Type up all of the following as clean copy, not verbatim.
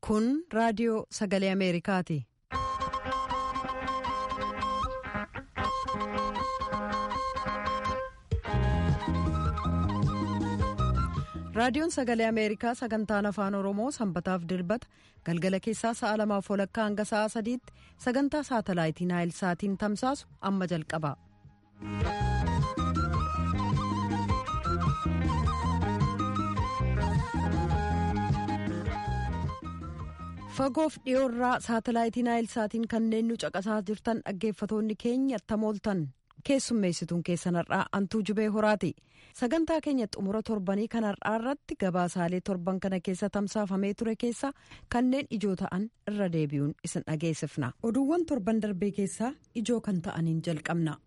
Kun raadiyoo sagalee Ameerikaati. Raadiyoon sagalee Ameerikaa sagantaan afaan Oromoo sanbataaf dilbata galgala keessaa sa'a 2:00 hanga sa'a 3:00 sagantaa saatalaayitii Naayilsaatiin tamsaasu amma jalqaba. Fagoof dhiyoorraa saatalaayitii Naayilsaatiin kanneen nu caqasaa jirtan dhaggeeffatoonni keenya tamooltan. Keessummeessituun keessan har'aa Antuu Jubee Horaati. Sagantaa keenya xumura torbanii kan har'aa irratti gabaasaalee torban kana keessa tamsaafamee ture keessa kanneen ijoo ta'an irra deebi'uun isin dhageessifna. Oduuwwan torban darbee keessaa ijoo kan ta'aniin jalqabna.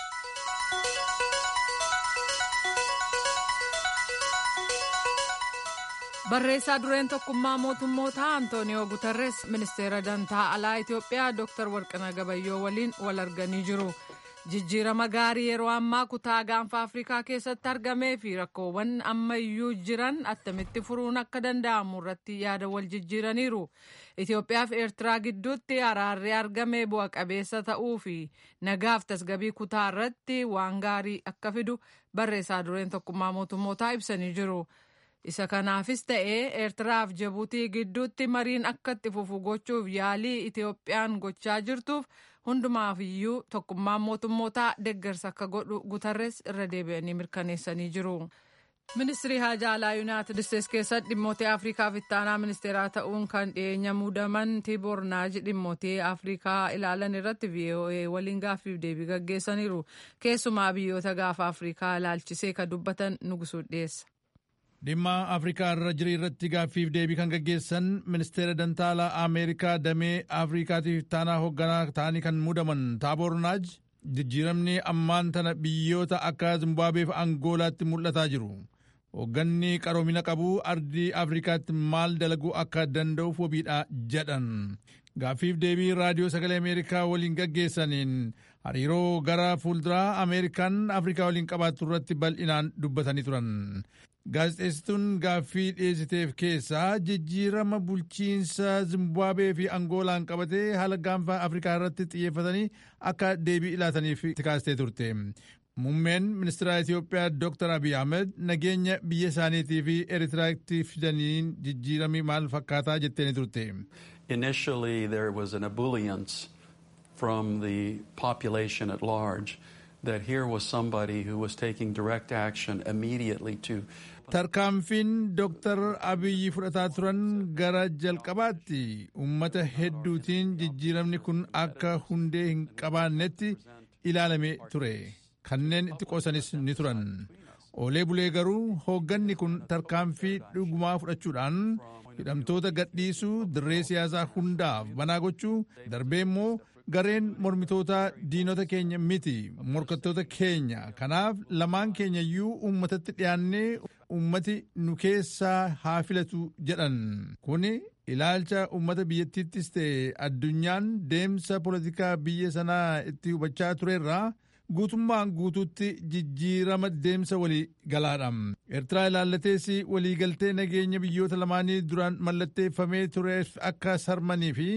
Barreessaa dureen tokkummaa mootummootaa Antooniyoo Guterres ministeera dantaa alaa Itoophiyaa Dr. Warqinaa Gabayyoo waliin wal arganii jiru. Jijjiirama gaarii yeroo ammaa kutaa gaanfa Afrikaa keessatti argamee fi rakkoowwan ammayyuu jiran attamitti furuun akka danda'amu irratti yaada wal jijjiiraniiru. Itoophiyaa fi Eertiraa gidduutti araarri argamee bu'a qabeessa ta'uu fi nagaaf tasgabii kutaa irratti waan gaarii akka fidu barreessaa dureen tokkummaa mootummootaa ibsanii jiru. Isa kanaafis ta'ee Eertiraaf Jibuutii gidduutti mariin akka itti fufu gochuuf yaalii Itoophiyaan gochaa jirtuuf hundumaaf iyyuu tokkummaan mootummootaa deeggarsa akka godhu Guterres irra deebi'anii mirkaneessanii jiru. Ministirii Haajaa Alaa Yuunaayitid Isteetsi keessatti dhimmoota Afriikaaf ittaanaa ministeeraa ta'uun kan dhiyeenya muudaman Tiiboor Naaj dhimmoota Afriikaa ilaalan irratti VOA waliin gaaffiif deebii gaggeessaniiru. Keessumaa biyyoota gaafa Afriikaa ilaalchisee kan dubbatan Nugusuu dhiyeessa. Dhimma Afrikaa irra jiru irratti gaaffiif deebii kan gaggeessan ministeera dantaa alaa Ameerikaa damee Afriikaatiif ittaanaa hoogganaa ta'anii kan muudaman Taaboor Naaj jijjiiramni ammaan tana biyyoota akka Zimbaabuwee fi Angoolaatti mul'ataa jiru. Hoogganni qaroomina qabu ardii Afrikaatti maal dalaguu akka danda'uuf wabiidha jedhan. Gaaffiif deebii raadiyoo sagalee Ameerikaa waliin gaggeessaniin hariiroo gara fuulduraa Ameerikaan Afrikaa waliin qabaattu irratti bal'inaan dubbatanii turan. Gaazexeessituun gaaffii dhiyeessiteef keessaa jijjiirama bulchiinsa Zimbaabuwee fi Angoolaan qabatee haala gaanfa Afrikaa irratti xiyyeeffatanii akka deebii ilaataniif kaastee turte. Muummeen ministeera Itoophiyaa Dr. Abiy Ahmed nageenya biyya isaaniitii fi Eritiraatti fidaniin jijjiiramni maal fakkaataa jetteeni turte. Initially there was an ebullience from the population at large that here was somebody who was taking direct action immediately to Tarkaanfiin Dr. Abiyyi fudhataa turan gara jalqabaatti uummata hedduutiin jijjiiramni kun akka hundee hin qabaannetti ilaalame ture. Kanneen itti qoosanis ni turan. Oolee bulee garuu hoogganni kun tarkaanfii dhugumaa fudhachuudhaan hidhamtoota gadhiisuu dirree siyaasaa hundaaf banaa gochuu darbee immoo gareen mormitoota diinota keenya miti morkattoota keenya kanaaf lamaan keenya iyyuu uummatatti dhiyaannee uummati nu keessaa haa filatu jedhan. Kuni ilaalcha uummata biyyattiittis ta'e addunyaan deemsa poolitikaa biyya sanaa itti hubachaa turerraa guutummaan guutuutti jijjiirama deemsa walii galaadha. Eertiraa ilaallatees waliigaltee nageenya biyyoota lamaanii duraan mallatteeffamee tureef akka sarmanii fi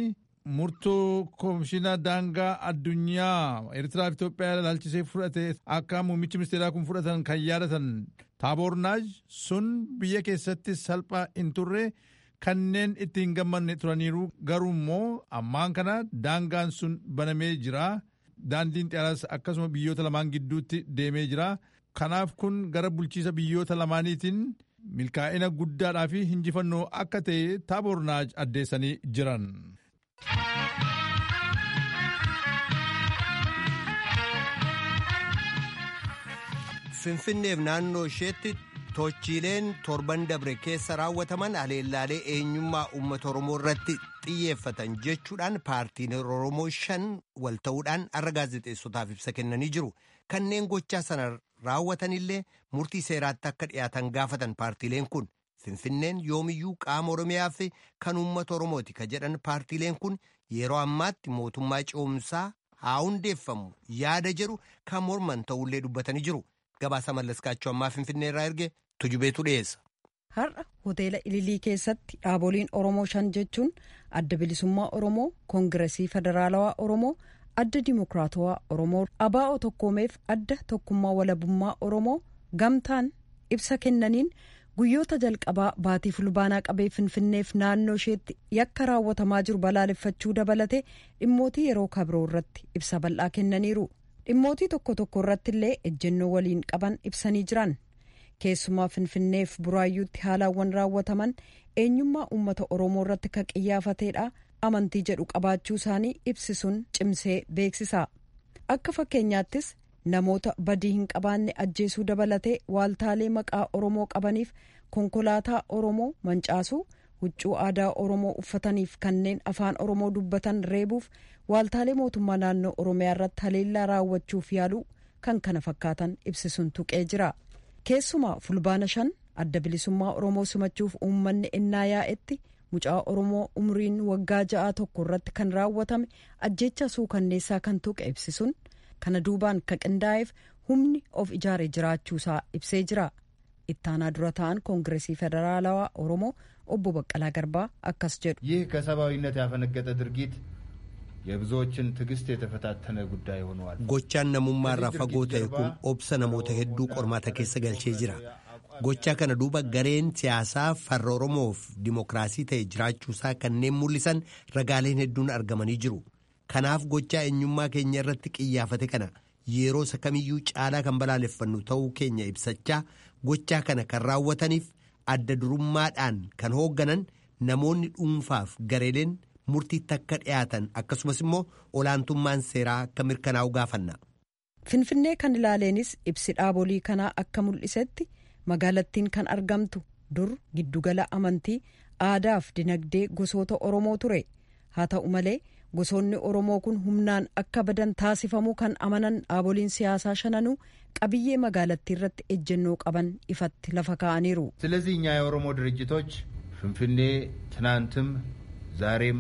murtoo komishinaa daangaa addunyaa Eertiraa fi Itoophiyaa ilaalchisee fudhate akka muummichi ministeeraa kun fudhatan kan yaadatan Taaboor Naaj sun biyya keessatti salphaa hin turre kanneen itti hin gammanne turaniiru garuu immoo ammaan kana daangaan sun banamee jira. Daandiin xiyyaaraas akkasuma biyyoota lamaan gidduutti deemee jira. Kanaaf kun gara bulchiisa biyyoota lamaaniitiin milkaa'ina guddaadhaa fi injifannoo akka ta'e Taaboor Naaj addeessanii jiran. Finfinneef naannoo isheetti tochiileen torban dabre keessa raawwataman haleellaalee eenyummaa uummata Oromoo irratti xiyyeeffatan jechuudhaan paartiin Oromoo 5 wal ta'uudhaan har'a gaazexeessotaaf ibsa kennanii jiru. Kanneen gochaa sana raawwatanillee murtii seeraatti akka dhiyaatan gaafatan paartiileen kun Finfinneen yoomiyyuu qaama Oromiyaa fi kan uummata Oromooti ka jedhan paartiileen kun yeroo ammaatti mootummaa ce'umsaa haa hundeeffamu yaada jedhu kan morman ta'ullee dubbatanii jiru. Gabaasa Mallaskaachoo ammaa Finfinnee irraa erge Tujubeetu dhiyeessa. Har'a hoteela Ililii keessatti dhaaboliin Oromoo 5 jechuun Adda Bilisummaa Oromoo, Koongiresii Federaalawaa Oromoo, Adda Dimokiraatawaa Oromoo, ABO Tokkoomeef Adda Tokkummaa Walabummaa Oromoo gamtaan ibsa kennaniin guyyoota jalqabaa baatii fulbaanaa qabee Finfinneef naannoo isheetti yakka raawwatamaa jiru balaaleffachuu dabalate dhimmootii yeroo kabiroo irratti ibsa bal'aa kennaniiru. Dhimmootii tokko tokko irratti illee ejjennoo waliin qaban ibsanii jiran. Keessumaa Finfinneef Buraayyuutti haalaawwan raawwataman eenyummaa uummata Oromoo irratti kan qiyyaafateedha amantii jedhu qabaachuu isaanii ibsisuun cimsee beeksisa. Akka fakkeenyaattis namoota badii hin qabaanne ajjeesuu dabalatee waaltaalee maqaa Oromoo qabaniif konkolaataa Oromoo mancaasuu, huccuu aadaa Oromoo uffataniif kanneen afaan Oromoo dubbatan reebuuf waaltaalee mootummaa naannoo Oromiyaa irratti haleellaa raawwachuuf yaaluu kan kana fakkaatan ibsisuun tuqee jira. Keessumaa fulbaana 5 Adda Bilisummaa Oromoo simachuuf uummanni ennaa yaa'etti mucaa Oromoo umriin waggaa 6 irratti kan raawwatame ajjeecha suukanneessaa kan tuqe ibsisuun kana duubaan ka qindaa'eef humni of ijaaree jiraachuusaa ibsee jira. Ittaanaa dura ta'an Koongiresii Federaalawaa Oromoo obbo Baqqalaa Garbaa akkas jedhu. ይህ ከሰብአዊነት ያፈነገጠ ድርጊት የብዙዎችን ትዕግስት የተፈታተነ ጉዳይ ሆኗል። Gochaan namummaarraa fagoo ta'e kun obsa namoota hedduu qormaata keessa galchee jira. Gochaa kana duuba gareen siyaasaa farra Oromoof dimokiraasii ta'e jiraachuusaa kanneen mul'isan ragaaleen hedduun argamanii jiru. Kanaaf gochaa eenyummaa keenya irratti qiyyaafate kana yeroo isa kamiyyuu caalaa kan balaaleffannu ta'uu keenya ibsachaa gochaa kana kan raawwataniif adda durummaadhaan kan hoogganan namoonni dhuunfaaf gareeleen murtiitti akka dhiyaatan akkasumas immoo olaantummaan seeraa akka mirkanaa'u gaafanna. Finfinnee kan ilaaleenis ibsi dhaabolii kanaa akka mul'isetti magaalattiin kan argamtu dur giddugala amantii aadaaf dinagdee gosoota Oromoo ture. Haa ta'u malee gosoonni Oromoo kun humnaan akka badan taasifamuu kan amanan dhaaboliin siyaasaa 5 qabiyyee magaalattii irratti ejjennoo qaban ifatti lafa kaa'aniiru. ስለዚህ እኛ የኦሮሞ ድርጅቶች ፍንፍኔ ትናንትም ዛሬም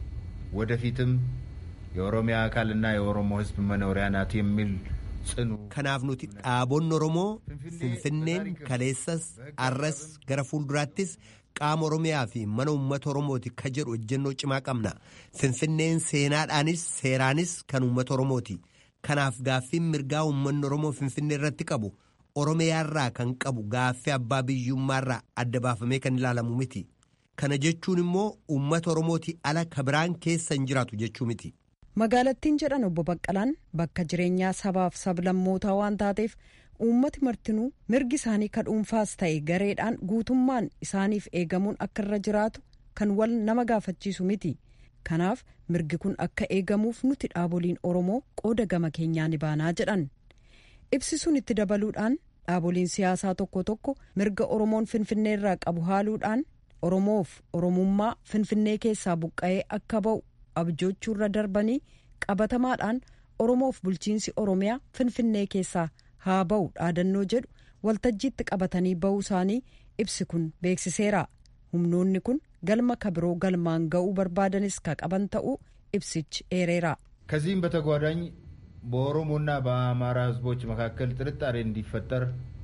ወደፊትም የኦሮሚያ አካልና የኦሮሞ ሕዝብ መኖሪያ ናት የሚል ጽኑ kanaaf nuti dhaabonni Oromoo Finfinneen kaleessas arras gara fuulduraattis qaama Oromiyaa fi mana uummata Oromooti ka jedhu ejjennoo cimaa qabna. Finfinneen seenaadhaanis seeraanis kan uummata Oromooti. Kanaaf gaaffiin mirgaa uummanni Oromoo Finfinnee irratti qabu Oromiyaarraa kan qabu gaaffii abbaa biyyummaarraa adda baafamee kan ilaalamu miti. Kana jechuun immoo uummata Oromooti ala kabiraan keessa hin jiraatu jechuu miti. Magaalattiin jedhan obbo Baqqalaan bakka jireenyaa sabaaf sablammootaa waan taateef uummati martinuu mirgi isaanii ka dhuunfaas ta'e gareedhaan guutummaan isaaniif eegamuun akka irra jiraatu kan wal nama gaafachiisu miti. Kanaaf mirgi kun akka eegamuuf nuti dhaaboliin Oromoo qooda gama keenyaa ni baanaa jedhan. Ibsisuun itti dabaluudhaan dhaaboliin siyaasaa tokko tokko mirga Oromoon Finfinneerraa qabu haaluudhaan Oromoof Oromummaa Finfinnee keessaa buqqa'ee akka ba'u abjoochuurra darbanii qabatamaadhaan Oromoof bulchiinsi Oromiyaa Finfinnee keessaa haa ba'u dhaadannoo jedhu waltajjiitti qabatanii ba'uu isaanii ibsi kun beeksiseera. Humnoonni kun galma kabiroo galmaan ga'uu barbaadanis ka qaban ta'uu ibsichi eereera. ከዚህም በተጓዳኝ በኦሮሞና በአማራ ህዝቦች መካከል ጥርጣሬ እንዲፈጠር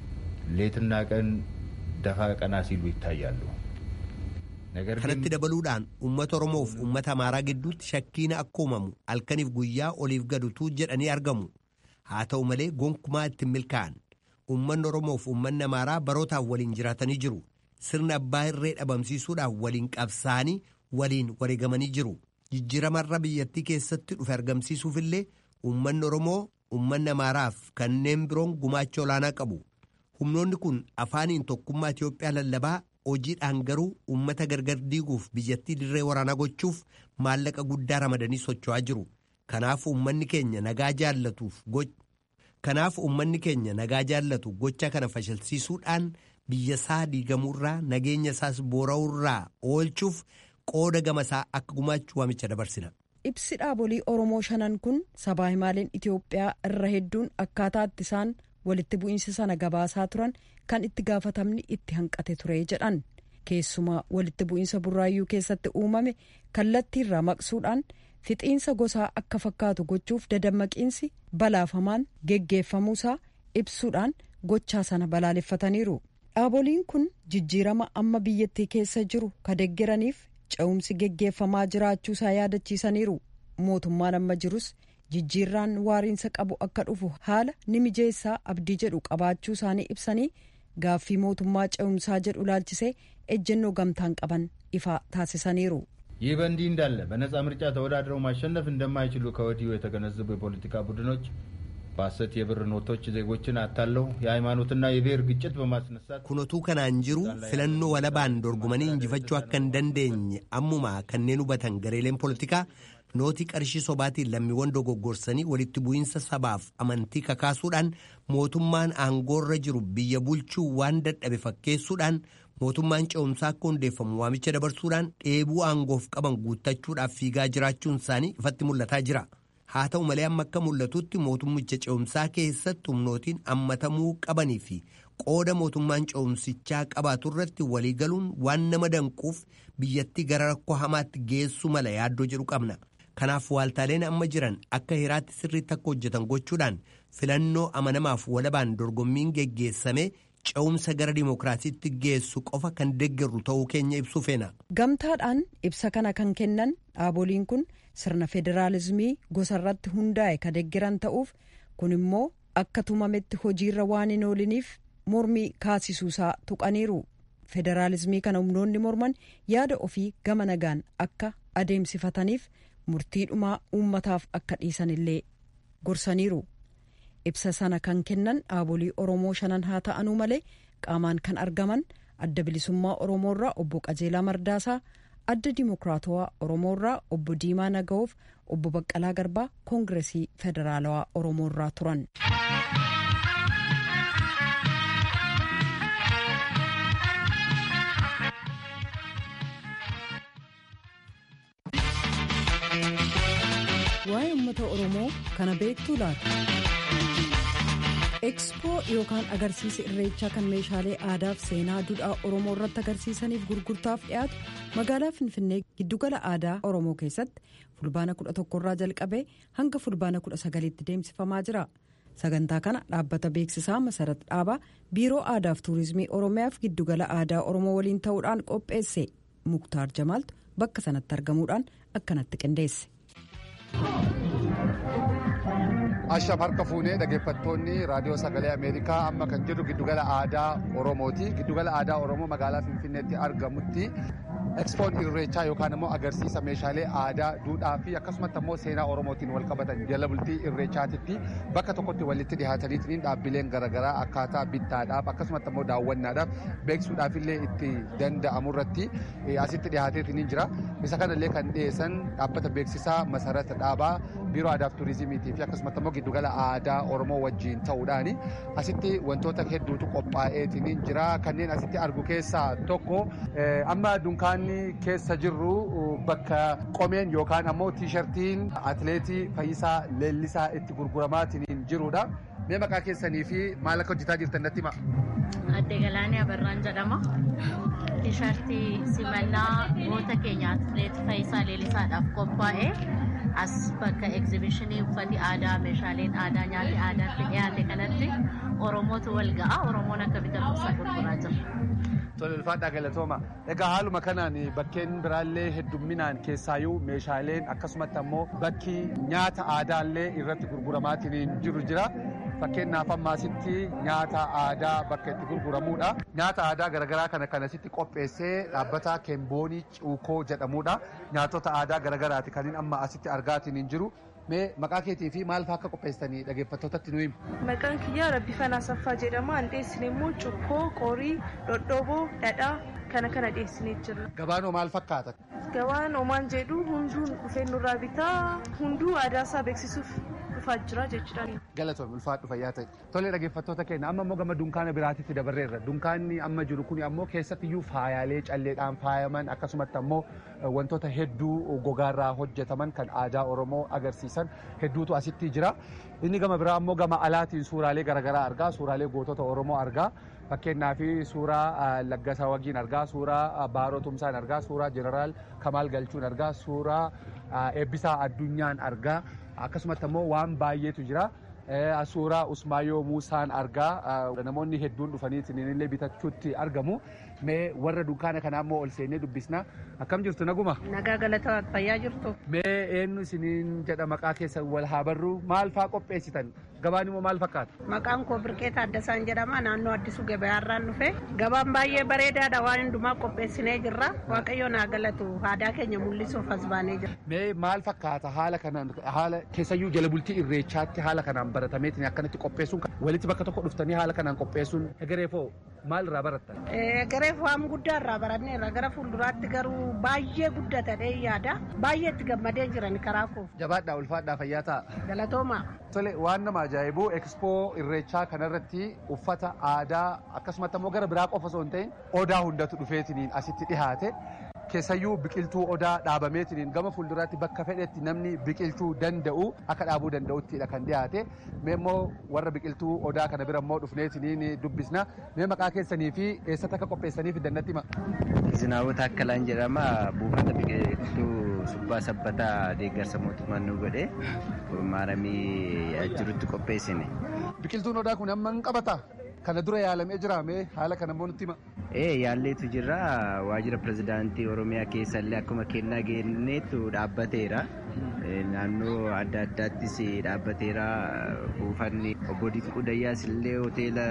ሌትና ቀን ደፋ ቀና ሲሉ ይታያሉ። kanatti dabaluudhaan uummata Oromoof uummata Amaaraa gidduutti shakkiin akka uumamu halkaniif guyyaa oliif gadutu jedhanii argamu. Haa ta'u malee gonkumaa ittiin milkaa'an uummanni Oromoof uummanni Amaaraa barootaaf waliin jiraatanii jiru. Sirna abbaa irree dhabamsiisuudhaaf waliin qabsaanii waliin wareegamanii jiru. Jijjiiramarra biyyattii keessatti dhufe argamsiisuufillee uummanni Oromoo uummanni Amaaraaf kanneen biroon gumaacha olaanaa qabu. Humnoonni kun afaaniin tokkummaa Itoophiyaa lallabaa hojiidhaan garuu uummata gargar diiguuf biyyattii dirree waraanaa gochuuf maallaqa guddaa ramadanii socho'aa jiru. Kanaaf uummanni keenya nagaa jaallatu gocha kana fashilsiisuudhaan biyya isaa diigamuurraa nageenya isaas boora'uurraa oolchuuf qooda gamasaa akka gumaachuu waamicha dabarsina. Ibsi dhaabolii Oromoo 5 kun sabaa himaaleen Itoophiyaa irra hedduun akkaataa itti isaan walitti bu'iinsa sana gabaasaa turan kan itti gaafatamni itti hanqate ture jedhan. Keessumaa walitti bu'iinsa Burraayyuu keessatti uumame kallattiirraa maqsuudhaan fixiinsa gosaa akka fakkaatu gochuuf dadammaqiinsi balaafamaan geggeeffamuusaa ibsuudhaan gochaa sana balaaleffataniiru. Dhaaboliin kun jijjiirama amma biyyattii keessa jiru ka deeggaraniif ce'umsi geggeeffamaa jiraachuusaa yaadachiisaniiru. Mootummaan amma jirus jijjiirraan waariinsa qabu akka dhufu haala ni mijeessaa abdii jedhu qabaachuu isaanii ibsanii gaaffii mootummaa ce'umsaa jedhu ilaalchisee ejjennoo gamtaan qaban ifa taasisaniiru. ይህ በእንዲህ እንዳለ በነጻ ምርጫ ተወዳድረው ማሸነፍ እንደማይችሉ ከወዲሁ የተገነዘቡ የፖለቲካ ቡድኖች በሐሰት የብር ኖቶች ዜጎችን አታለው የሃይማኖትና የብሔር ግጭት በማስነሳት ኩነቱ ከናን ጅሩ ፍለኖ ወለባን ዶርጉመኒ እንጂፈቹ አከን ደንደኝ አሙማ ከነኑ በተን ገሬሌን ፖለቲካ ኖቲ ቀርሺ ሶባቲ ለሚወንዶ ጎጎርሰኒ ወሊት ቡይንሰ ሰባፍ አመንቲ ከካሱዳን ሞቱማን አንጎረ ጅሩ ቢየቡልቹ ዋንደ ደበፈኬሱዳን mootummaan ce'umsaa akka hundeeffamu waamicha dabarsuudhaan dheebuu aangoof qaban guuttachuudhaaf fiigaa jiraachuun isaanii ifatti mul'ataa jira. Haa ta'u malee amma akka mul'atutti mootummicha ce'umsaa keessatti humnootiin hammatamuu qabanii fi qooda mootummaan ce'umsichaa qabaatu irratti waliigaluun waan nama danquuf biyyattii gara rakkoo hamaatti geessu mala yaaddoo jedhu qabna. Kanaaf waaltaaleen amma jiran akka hiraatti sirriitti akka hojjetan gochuudhaan filannoo amanamaaf walabaan dorgommiin geggeessame ce'umsa gara dimookiraasiitti geessu qofa kan deeggaru ta'uu keenya ibsu feena. Gamtaadhaan ibsa kana kan kennan dhaaboliin kun sirna federaalizimii gosarratti hundaa'e ka deeggaran ta'uuf kun immoo akka tumametti hojiirra waan hin ooliniif mormii kaasisuusaa tuqaniiru. Federaalizimii kana humnoonni morman yaada ofii gama nagaan akka adeemsifataniif murtiidhumaa uummataaf akka dhiisanillee gorsaniiru. Ibsa sana kan kennan dhaabolii Oromoo 5 haa ta'anuu malee qaamaan kan argaman adda bilisummaa Oromoorraa obbo Qajeelaa Mardaasaa, adda Dimookiraatawaa Oromoorraa obbo Diimaa Naga'oof, obbo Baqqalaa Garbaa Koongireesii Federaalawaa Oromoorraa turan. Waa'ee uummata Oromoo kana beektuu laata? Ekspoo yookaan agarsiisa irreechaa kan meeshaalee aadaa fi seenaa duudhaa Oromoo irratti agarsiisaniif gurgurtaaf dhiyaatu magaalaa Finfinnee giddugala aadaa Oromoo keessatti fulbaana 11 irraa jalqabee hanga fulbaana 19tti deemsifamaa jira. Sagantaa kana dhaabbata beeksisaa Masarat Dhaabaa Biiroo Aadaa fi Tuurizimii Oromiyaaf giddugala aadaa Oromoo waliin ta'uudhaan qopheesse. Muktaar Jamaaltu bakka sanatti argamuudhaan akkanatti qindeesse. Ashaf harka fuunee dhaggeeffattoonni raadiyoo sagalee Ameerikaa amma kan jiru giddugala aadaa Oromooti. Giddugala aadaa Oromoo magaalaa Finfinneetti argamutti Ekspoon irreechaa yookaan immoo agarsiisa meeshaalee aadaa, duudhaa fi akkasumas immoo seenaa Oromootiin wal qabatan jala bultii irreechaatitti bakka tokkotti walitti dhiyaataniitiin dhaabbileen garaagaraa akkaataa bittaadhaaf akkasumas immoo daawwannaadhaaf beeksisuudhaaf illee itti danda'amu irratti asitti dhiyaateetiin jira. Isa kanallee kan dhiyeessan dhaabbata beeksisaa Masarat Dhaabaa Biiroo Aadaa fi Tuurizimiitii fi akkasumas immoo giddugala aadaa Oromoo wajjin ta'uudhaan asitti wantoota hedduutu qophaa'eetiin jira. Kanneen asitti argu keessaa tokko amma dunkaanni keessa jirru bakka qomeen yookaan ammoo tiishartiin atileetii Fayyisaa Leellisaa itti gurguramaatiin jirudha. Mee maqaa keessanii fi maal akka hojjetaa jirtan natti himaa. Adde Galaanee Abarraan jedhama. Tiishartii simannaa goota keenya atileetii Fayyisaa Leellisaadhaaf qophaa'e as bakka egzibishinii uffati aadaa, meeshaaleen aadaa, nyaati aadaatti dhiyaate kanatti Oromootu wal ga'a. Oromoon akka bitatuusaa gurguraa jira. Tole ulfaadhaa galatooma. Egaa haaluma kanaan bakkeen biraallee heddumminaan keessaayyuu meeshaaleen akkasumas ammoo bakki nyaata aadaallee irratti gurguramaatiin jiru jira. Fakkeenyaaf ammaasitti nyaata aadaa bakka itti gurguramudha. Nyaata aadaa garaagaraa kana kanasitti qopheessee dhaabbata Keemboonii Cuukoo jedhamudha. Nyaatota aadaa garaagaraati kanneen amma asitti argaatiin jiru. Mee maqaa keetii fi maal fa'aa akka qopheessanii dhaggeeffattootatti nu himu? Maqaan kiyyaa Rabbifanaa Saffaa jedhama. An dhiyeessine immoo cuukkoo, qorii, dhodhoboo, dhadhaa kana dhiyeessinee jirra. Gabaan maal fakkaata? Gabaan omaan jedhu hunduun dhufee nurraa bitaa hunduu aadaa isaa beeksisuuf dhufaa jira jechuudha. Galatoom ulfaadhu fayyaa ta'e. Tole dhaggeeffattoota keenya amma immoo gama dunkaana biraatitti dabarreerra. Dunkaanni amma jiru kun ammoo keessattiyyuu faayaalee calleedhaan faayaman akkasumas ammoo wantoota hedduu gogaarraa hojjetaman kan aadaa Oromoo agarsiisan hedduutu asitti jira. Inni gama biraa ammoo gama alaatiin suuraalee garaagaraa argaa, suuraalee gootota Oromoo argaa. Fakkeenyaaf suuraa Laggasaa Wagiin argaa, suuraa Baaroo Tumsaan argaa, suuraa Jeneraal Kamaal Galchuun argaa, suuraa Eebbisaa Addunyaan argaa. Akkasumas immoo waan baay'eetu jira. Suuraa Usmaayoo Muusaan argaa namoonni hedduun dhufanii illee bitachuutti argamu. Mee warra dunkaana kanaa immoo ol seennee dubbisna. Akkam jirtu naguma? Nagaa galataa fayyaa jirtu. Mee eenyu isiniin jedha maqaa keessa wal haa barru maal faa qopheessitan? Gabaan immoo maal fakkaata? Maqaan koo Birqeeta Addasaan jedhama. Naannoo Addisuu Gabayaarraan dhufe. Gabaan baay'ee bareedaadha waan hundumaa qopheessinee jirra. Waaqayyo naa galatu aadaa keenya mul'isuuf as baanee jira. Mee maal fakkaata haala kanaan haala keessayyuu jala bultii irreechaatti haala kanaan baratameetiin akkanatti qopheessuun walitti bakka tokko dhuftanii haala kanaan qopheessuun egereefoo maal irraa barattan? Egereef waan guddaa irraa baranneerra gara fuulduraatti garuu baay'ee guddatadhee yaada. Baay'ee itti gammadee jiran karaa koo. Jabaadhaa ulfaadhaa fayyaa ta'a. Galatooma. Tole waan nama ajaa'ibu ekspoo irreechaa kanarratti uffata aadaa akkasumas immoo gara biraa qofa osoo hin ta'in odaa hundatu dhufeetiniin asitti dhihaate. Keessayyuu biqiltuu odaa dhaabameetiniin gama fuulduraatti bakka fedhetti namni biqilchuu danda'u akka dhaabuu danda'uttidha kan dhiyaate. Mee immoo warra biqiltuu odaa kana bira immoo dhufneetiniin dubbisna. Mee maqaa keessanii fi eessatti akka qopheessaniif dannatti hima? Zinaawota Akkalaan jedhama. Buufata biqiltuu subbaa sabbataa deeggarsa mootummaan nu godhe maaramii jirutti qopheessine. Biqiltuun odaa kun amma hin qabataa? Kana dura yaalamee jira mee haala kana immoo nutti hima? Yaalleetu jira. Waajjira pirezidaantii Oromiyaa keessallee akkuma kennaa kenneetu dhaabbateera. Naannoo adda addaattis dhaabbateera. Buufanni obbo Dinquu Dayyaas illee hoteela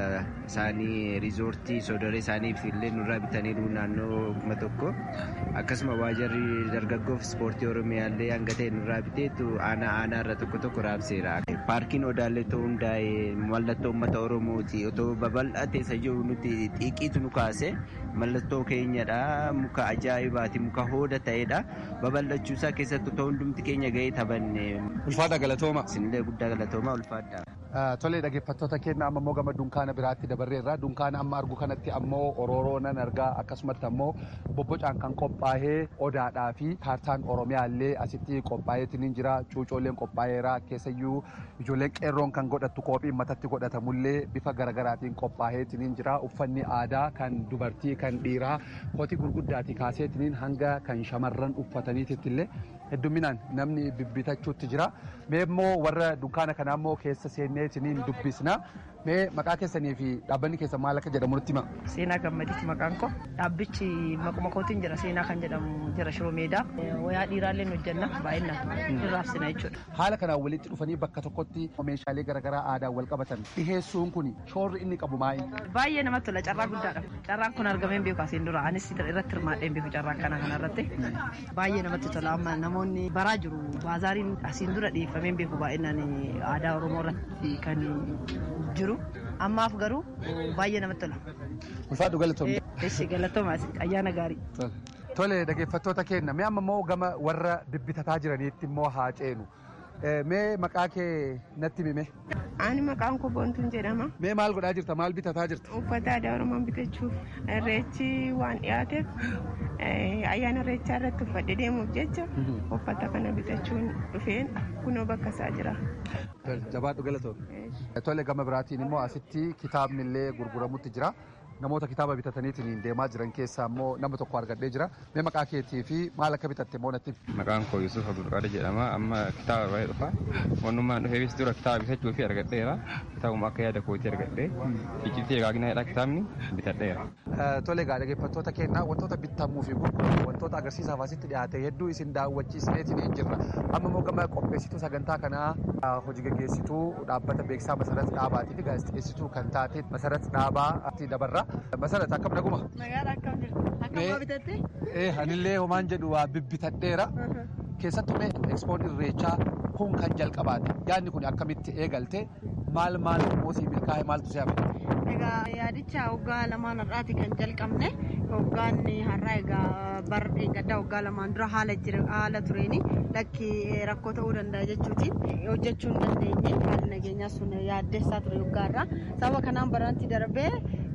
isaanii riizoortii soodoree isaaniif illee nurraa bitaniiru naannoo kuma tokko. Akkasuma waajjirri dargaggoof ispoortii Oromiyaa illee hanga ta'e nurraa biteetu aanaa irra tokko raabseera. Paarkiin Odaallee ta'uu hundaa'e mallattoo uummata Oromooti. Otoo babal'atee isa jiru nuti xiiqiitu nu kaase mallattoo keenyadha. Muka ajaa'ibaati, muka hooda ta'edha. Babal'achuusaa keessatti otoo hundumti keenya gahee taphanne. Ulfaadha galatooma. Isinillee guddaa galatooma ulfaadha. Tole dhaggeeffattoota keenya amma immoo gama dunkaana biraatti dabarreerra. Dunkaana amma argu kanatti ammoo orooroo nan argaa akkasumatti ammoo bobbocaan kan qophaa'ee odaadhaa fi kaartaan Oromiyaa illee asitti qophaa'eetiin jira. Cuucoolleen qophaa'eera. Keessayyuu ijoolleen qeerroon kan godhattu qophiin matatti godhatamullee bifa garaagaraatiin qophaa'eetiin jira. Uffanni aadaa kan dubartii kan dhiiraa kootii gurguddaatii kaaseetiin hanga kan shamarran uffataniitti illee hedduminaan namni bibbitachuutti jira. Mee immoo warra dunkaana kanaa immoo keessa seenneetiin dubbisna. Mee maqaa keessanii fi dhaabbanni keessa maal akka jedhamu nutti hima? Seenaa Gammadiiti maqaan koo. Dhaabbichi maquma kootiin jira. Seenaa kan jedhamu jira Shiroo Meedaa. Wayaa dhiiraallee hojjenna baay'inaan irraabsina jechuudha. Haala kanaan walitti dhufanii bakka tokkotti meeshaalee garaagaraa aadaan wal qabatan dhiheessuun kun shoorri inni qabu maali? Baay'ee namatti tola. Carraa guddaadha. Carraan kun argamee hin beeku asiin dura. Anis irratti hirmaadhee hin beeku carraa kanarratti. Baay'ee namatti tola. Amma namoonni baraa jiru. Baazaariin asiin dura dhiyeeffamee hin beeku baay'inaan aadaa Oromoo irratti kan jiru. Ammaaf garuu baay'ee namatti tola. Ulfaadhu galatoomne. Eessi galatooma ayyaana gaarii. Tole dhaggeeffattoota keenya mee amma immoo gama warra bibbitataa jiraniitti immoo haa ceenu. Mee maqaa kee natti himi? Ani maqaan koo Boontuun jedhama. Mee maal godhaa jirta? Maal bitataa jirta? Uffata aadaa Oromoo bitachuuf irreechi waan dhiyaateef ayyaana irreechaa irratti uffadhe deemuuf jecha uffata kana bitachuun dhufeen kunoo bakka isaa jira. Jabaadhu galatoomne. Tole gama biraatiin immoo asitti kitaabni illee gurguramutti jira. Namoota kitaaba bitataniitiin deemaa jiran keessaa immoo nama tokko argadhee jira. Mee maqaa keetii fi maal akka bitatte immoo natti himi? Maqaan koo Yusuf Abdulqaadir jedhama. Amma kitaaba baay'ee dhufa. Wannummaan dhufeefis dura kitaaba bitachuu fi argadheera. Kitaabuma akka yaada kootii argadhee. Icciitii egaaginaadha kitaabni bitadheera. Tole egaa dhaggeeffattoota keenya wantoota bitamuu fi gurguramu wantoota agarsiisaaf asitti dhiyaate hedduu isin daawwachiisneetiin jirra. Amma immoo gama qopheessituu sagantaa kanaa hojii gaggeessituu dhaabbata beeksisaa Masarat Dhaabaatii fi gaazexeessituu kan taate Masarat Dhaabaatti dabarra. Masarat akkam naguma? Nagaadha akkam jirtu? Akkam bitatte? Anillee homaan jedhu waa bibbitadheera. Keessattuu mee ekspoon irreechaa kun kan jalqabaate. Yaadni kun akkamitti eegalte? Maal immoo si milkaa'e maaltu si hafe? Egaa yaadicha waggaa lamaan har'aati kan jalqabne. Waggaan har'aa egaa bar gaddaa waggaa lamaan dura haala tureeni lakki rakkoo ta'uu danda'a jechuutiin hojjechuu hin dandeenye haalli nageenyaa sun yaaddeessaa ture waggaarraa. Sababa kanaan baranti darbee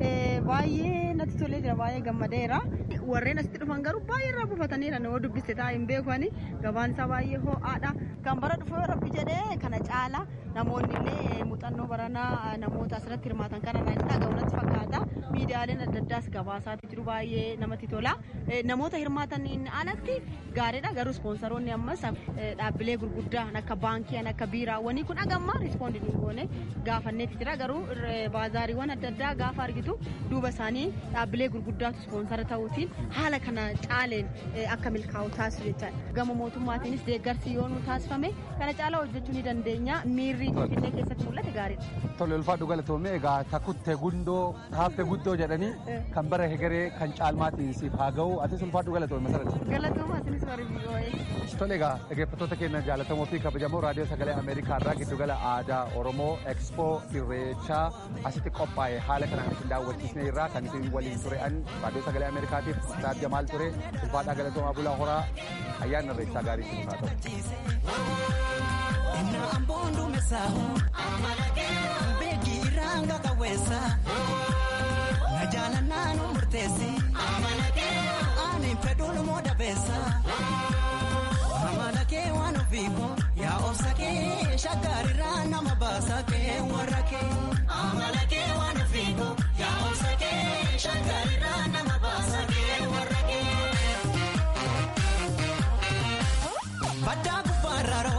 baay'ee natti tolee jira baay'ee gammadeera. Warreen asitti dhufan garuu baay'ee irraa buufataniira nama dubbiste taa'aa hin beekani gabaan isaa baay'ee ho'aadha. Kan bara dhufee rabbi jedhee kana caala namoonni illee muuxannoo baranaa namoota asirratti hirmaatan kanarraa hin dhaga'u natti fakkaata. miidiyaaleen adda addaas gabaasaatti jiru baay'ee namatti tola. Namoota hirmaataniin alatti gaariidha garuu ispoonsaroonni ammas dhaabbilee gurguddaan akka baankii akka biiraawwanii kun agamma rispoondii nu goone gaafanneetti jira garuu baazaariiwwan adda addaa gaafa argitu duuba isaanii dhaabbilee gurguddaatu ispoonsara ta'uutiin haala kana caaleen akka milkaa'u taasisu jechaadha. Gama mootummaatiinis deeggarsi yoo nu taasifame kana caalaa hojjechuu ni dandeenya. Miirri Finfinnee keessatti mul'ate gaariidha. Tole ulfaadhu galatoomee egaa takutte gundoo taaffee guddoo jedhanii kan bara hegeree kan caalmaatiin siif haa ga'u atis ulfaadhu galatoomee masarratti. Galatooma asinis warri goo'ee. Tole egaa dhaggeeffattoota keenya jaallatamoo fi kabajamoo raadiyoo sagalee Ameerikaa irraa giddugala aadaa Oromoo Expo Irreechaa asitti qophaa'e haala kanaan isin daawwachiisne irraa kan isin waliin ture'an raadiyoo sagalee Ameerikaatiif Saad Jamaal ture ulfaadhaa galatoomaa bulaa horaa ayyaana irreechaa gaarii isin haa ta'u. Inna ambondu mesahu begi iranga kawesa najala nanu murtesi ani pedulu moda besa amalake wanu vivo ya osake shakari rana mabasa ke warake amalake wanu vivo ya osake shakari rana mabasa ke warake bada kufararo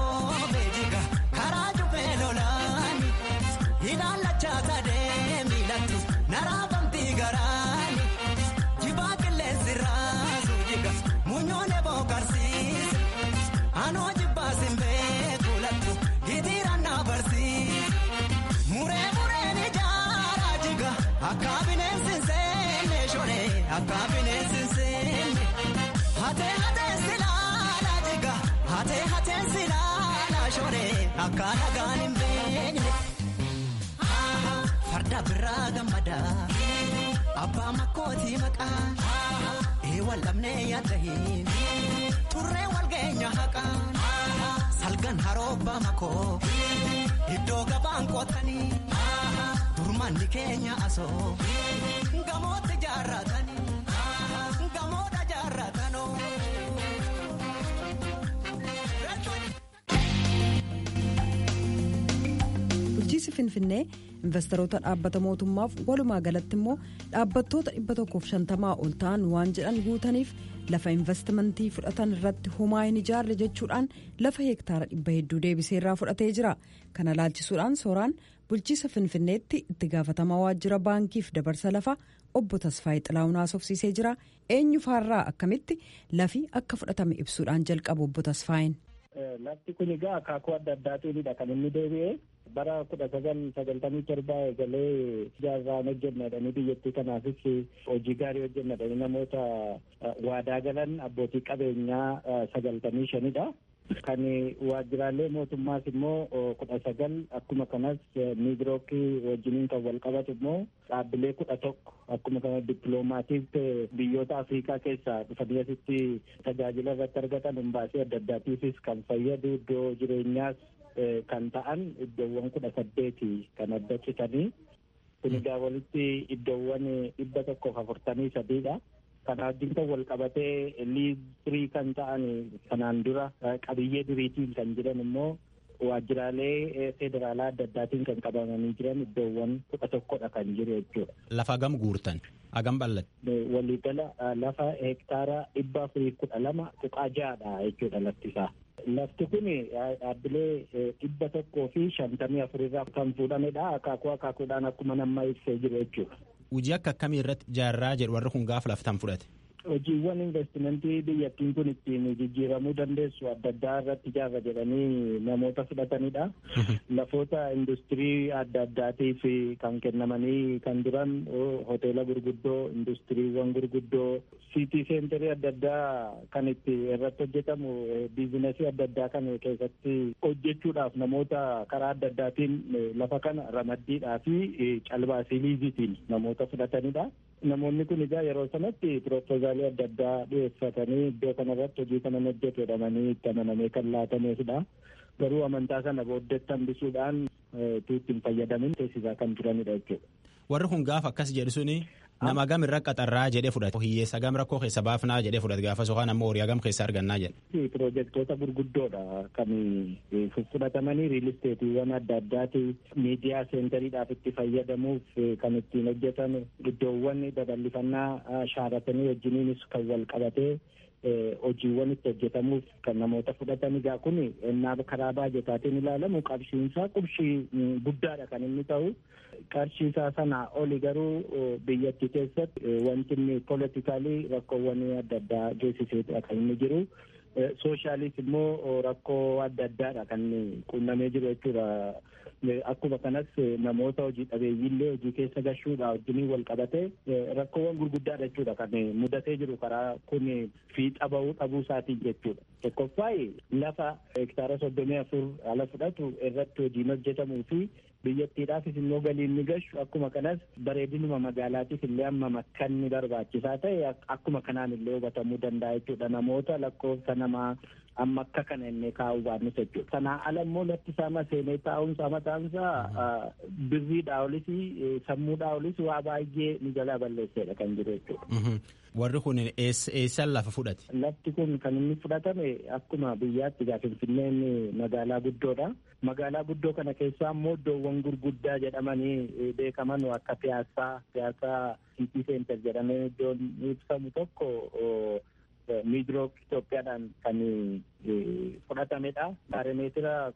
Akana ganim begne farda biraga mada abba makoti maka e walamne yadahin turre walgenya haka salgan haroba mako iddo gaban kotani durman Kenya aso gamot jaratani gamot jaratano. Bulchiinsi Finfinnee investoroota dhaabbata mootummaaf walumaa galatti immoo dhaabbattoota 150 ol ta'an waan jedhan guutaniif lafa investimentii fudhatan irratti homaa hin ijaarre jechuudhaan lafa heektaara 100 deebiseerraa fudhatee jira. Kana laalchisuudhaan sooraan bulchiinsa Finfinneetti itti gaafatamaa waajjira baankiif dabarsa lafa obbo Tasfaayee Xilaawun haasofsiisee jira. Eenyufaarraa akkamitti lafi akka fudhatame ibsuudhaan jalqabu obbo Tasfaayeen. Lafti kun egaa akaakuu adda addaatiinidha kan inni deebi'ee bara 1997 eegalee ijaarraan hojjennadhanii biyyattii kanaafis hojii gaarii hojjennadhanii namoota waadaa galan abbootii qabeenyaa 95dha. Kan waajjiraalee mootummaas immoo 19 akkuma kanas miidirookii wajjiniin kan wal qabatu immoo dhaabbilee 11 akkuma kana dippiloomaatiif biyyoota Afrikaa keessaa dhufanii asitti tajaajila irratti argatan imbaasii adda addaatiifis kan fayyadu iddoo jireenyaas kan ta'an iddoowwan 18 kan adda citanii kun egaa walitti iddoowwan 143dha. Kana wajjin kan wal qabatee liizirii kan ta'an kanaan dura qabiyyee duriitiin kan jiran immoo waajjiraalee federaalaa adda addaatiin kan qabamanii jiran iddoowwan 11dha kan jiru jechuudha. Lafa hagam guurtan? Hagam bal'ate? Waliigala lafa hektaara 412.6dha jechuudha laftisaa. Lafti kun dhaabbilee 154 irraa kan fuudhamedha. Akaakuudhaan akkuma nama ibsee jiru jechuudha. Hojii akkamii irratti ijaarraa jedhu warri kun gaafa laftan fudhate? Hojiiwwan investimentii biyyattiin kun ittiin jijjiiramuu dandeessu adda addaa irratti ijaarra jedhanii namoota fudhatanidha. Lafoota industirii adda addaatiif kan kennamanii kan duran hoteela gurguddoo, industiriiwwan gurguddoo, siitii seenterii adda addaa kan itti irratti hojjetamu biizinasii adda addaa kan keessatti hojjechuudhaaf namoota karaa adda addaatiin lafa kana ramaddiidhaa fi calbaasii liizitiin namoota fudhatanidha. Namoonni kun egaa yeroo sanatti piroopoozaalii adda addaa dhiyeeffatanii iddoo kanarratti hojii kana hojjetu jedhamanii itti amanamee kan laatameefidha. Garuu amantaa sana booddeetti hambisuudhaan ittiin fayyadamin teessisaa kan turanidha jechuudha. Warri kun gaafa akkas jedhu suni Nama gam irra qaxarraa jedhee fudhate hiyyeessa gam rakkoo keessa baafnaa jedhee fudhate gaafa sokaan ammoo horii gam keessa argannaa jedhe. Piroojeektoota gurguddoodha kan fudhatamanii riil isteetiiwwan adda addaati miidiyaa seentariidhaaf itti fayyadamuuf kan ittiin hojjetan iddoowwan babal'ifannaa shaaratanii wajjiniinis kan wal qabatee hojiiwwan itti hojjetamuuf kan namoota fudhatan egaa kun ennaa karaa baajetaatiin ilaalamu qarshiinsaa qarshii guddaadha kan inni ta'u. Qarshiisaa sanaa oli garuu biyyattii keessatti wanti inni politikaalii rakkoowwan adda addaa geessiseedha kan inni jiru. Sooshaaliis immoo rakkoo adda addaadha kan quunnamee jiru jechuudha. Akkuma kanas namoota hojii dhabeeyyiillee hojii keessa gashuudha wajjiniin wal qabatee rakkoowwan gurguddaadha jechuudha kan mudatee jiru karaa kun fiixa bahuu dhabuu isaatiin jechuudha. Tokkoffaa lafa hektaara 34 ala fudhatu irratti hojiin hojjetamuu fi biyyattiidhaafis immoo galiin ni gashu akkuma kanas bareedinuma magaalaatiif illee amma makkanni barbaachisaa ta'e akkuma kanaan illee hubatamuu danda'a jechuudha. Namoota lakkoofsa namaa amma akka kana inni kaa'uu baannis jechuudha. Sanaa ala immoo lafti isaa maseenee taa'umsaa mataansaa birriidhaa olis sammuudhaa olis waa baay'ee ni jalaa balleesseedha kan jiru jechuudha. Warri kun eessan lafa fudhate? Lafti kun kan inni fudhatame akkuma biyyaatti Finfinneen magaalaa guddoodha. Magaalaa guddoo kana keessaa immoo iddoowwan gurguddaa jedhamanii beekaman akka piyaasaa City Center jedhamee iddoon ibsamu tokko Miidrook Itoophiyaadhaan kan fudhatamedha. Kiiloomeetira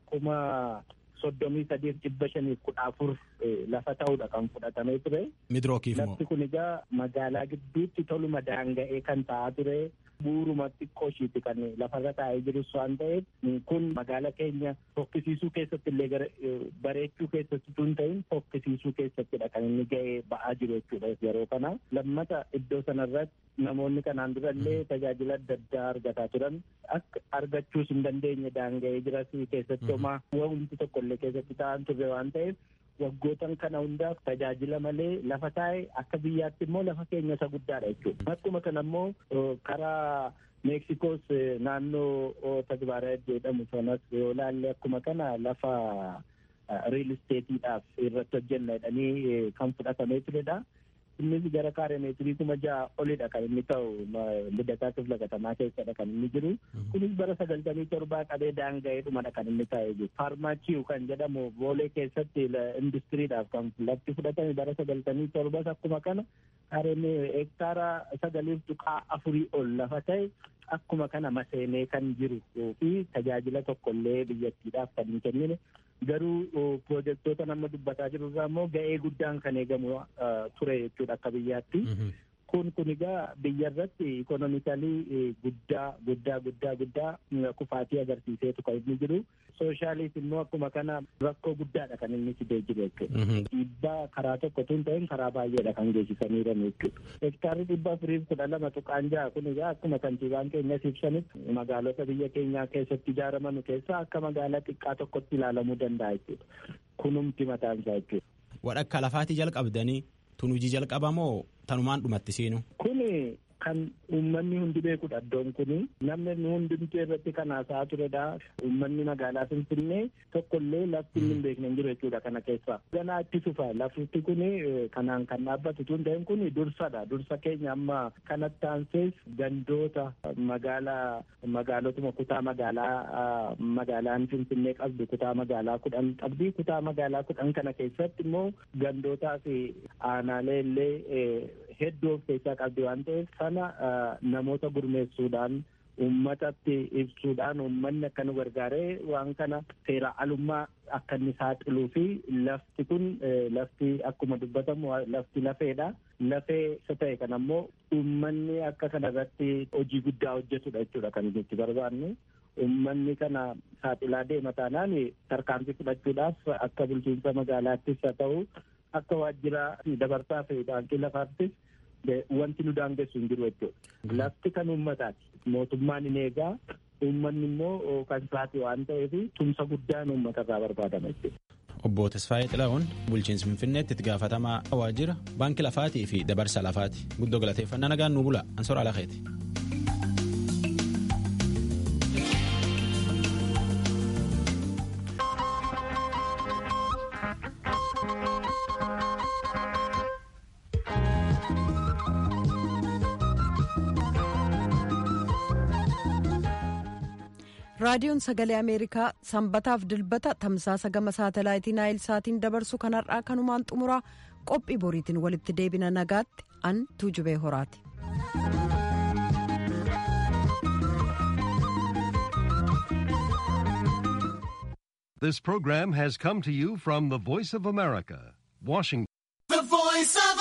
33,514 lafa ta'uudha kan fudhatamee ture. Midrookiif moo? Lafti kun egaa magaalaa gidduutti toluma daanga'ee kan ta'aa ture. Buuruma xiqqoo ishiitti kan lafarra taa'ee jirus waan ta'eef kun magaalaa keenya fokkisiisuu keessatti illee bareechuu keessatti tun ta'in fokkisiisuu keessattidha kan inni ga'ee ba'aa jiru jechuudha yeroo kana. Lammata iddoo sanarratti namoonni kanaan durallee tajaajila adda addaa argataa turan akka argachuus hin dandeenye daanga'ee jiras keessatti homaa wanti tokko illee keessatti ta'an turre waan ta'eef waggootan kana hundaaf tajaajila malee lafa taa'e akka biyyaatti immoo lafa keenya isa guddaadha jechuudha. Akkuma kana immoo karaa Meeksikoos naannoo Tagbaara jedhamu sanas yoo ilaalle akkuma kana lafa riil isteetiidhaaf irratti hojjenna jedhanii kan fudhatamee turedha. Innis gara kiiloomeetirii 6,000 olidha kan inni ta'u Lidataa Kifla Katamaa keessadha kan inni jiru. Kunis bara 97 qabee daanga'ee dhumadha kan inni taa'ee jiru. Faarmaachiiw kan jedhamu Boolee keessatti industiriidhaaf kan lafti fudhatame bara 97 akkuma kana hektaara 9.4 ol lafa ta'e akkuma kana maseenee kan jiru fi tajaajila tokkollee biyyattiidhaaf kan hin kennine. Garuu piroojeektoota nama dubbataa jiru irraa immoo ga'ee guddaan kan eegamu ture jechuudha akka biyyaatti. Kun egaa biyya irratti ikonomikaalii guddaa kufaatii agarsiiseetu kan inni jiru. Sooshaaliis immoo akkuma kana rakkoo guddaadha kan inni fidee jiru jechuudha. Dhiibbaa karaa tokko tun ta'in karaa baay'eedha kan geessisanii jiran jechuudha. Hektaarri 412.6 kun egaa akkuma kantiibaan keenyas ibsanitti magaalota biyya keenyaa keessatti ijaaraman keessaa akka magaalaa xiqqaa tokkotti ilaalamuu danda'a jechuudha. Kunumti mataan isaa jechuudha. Wadhakka lafaatii jalqabdanii tun hojii jalqabamoo tanumaan dhumatti seenu? Kuni kan uummanni hundi beekudha iddoon kuni. Namni hundumtuu irratti kan haasa'aa turedha. Uummanni magaalaa Finfinnee tokkollee lafti hin beekne hin jiru jechuudha kana keessaa. Ganaa itti sufa lafti kuni kanaan kan dhaabbatu tun ta'in kuni dursadha. Dursa keenya amma kanatti aansees gandoota magaalotuma kutaa magaalaan Finfinnee qabdu kutaa magaalaa 10 qabdi. Kutaa magaalaa 10 kana keessatti immoo gandootaa fi aanaalee illee hedduu of keessaa qabdi waan ta'eef sana namoota gurmeessuudhaan uummatatti ibsuudhaan uummanni akka nu gargaaree waan kana seera alummaa akka inni saaxiluu fi lafti kun lafti akkuma dubbatamu lafti lafeedha. Lafee isa ta'e kana immoo uummanni akka kana irratti hojii guddaa hojjetudha jechuudha kan nuti barbaannu. Uummanni kana saaxilaa deema taanaan tarkaanfii fudhachuudhaaf akka bulchiinsa magaalaattis haa ta'u akka waajjira dabarsaa fi baankii lafaattis wanti nu daangessu hin jiru jechuudha. Lafti kan uummataati. Mootummaan hin eegaa uummanni immoo kan isaati waan ta'eef tumsa guddaan uummatarraa barbaadama jechuudha. Obbo Tasfaayee Xilahuun bulchiinsa Finfinneetti itti gaafatamaa waajjira baankii lafaatii fi dabarsa lafaati. Guddoo galateeffannaa nagaan nu bula. Ansoora Alakeeti. raadiyoon sagalee ameerikaa sanbataaf dilbata tamsaasa gama saatalaayitii naayil saatiin dabarsu kanarraa kanumaan xumuraa qophii boriitiin walitti deebina nagaatti an tuujubee horaati. This program has come to you from the Voice of America, Washington.